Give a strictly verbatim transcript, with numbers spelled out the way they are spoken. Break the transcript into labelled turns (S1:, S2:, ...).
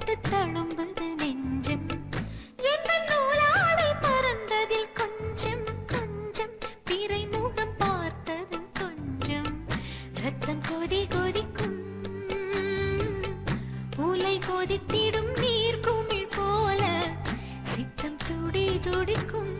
S1: தொட்டு தழும்புது நெஞ்சம் எந்த நூலாடை பறந்ததில் கொஞ்சம் கொஞ்சம் பிறை முகம் பார்த்தது கொஞ்சம் ரத்தம் கொதி கொதிக்கும் உலை கொதித்திடும் நீர் குமிழ் போல சித்தம் துடி துடிக்கும்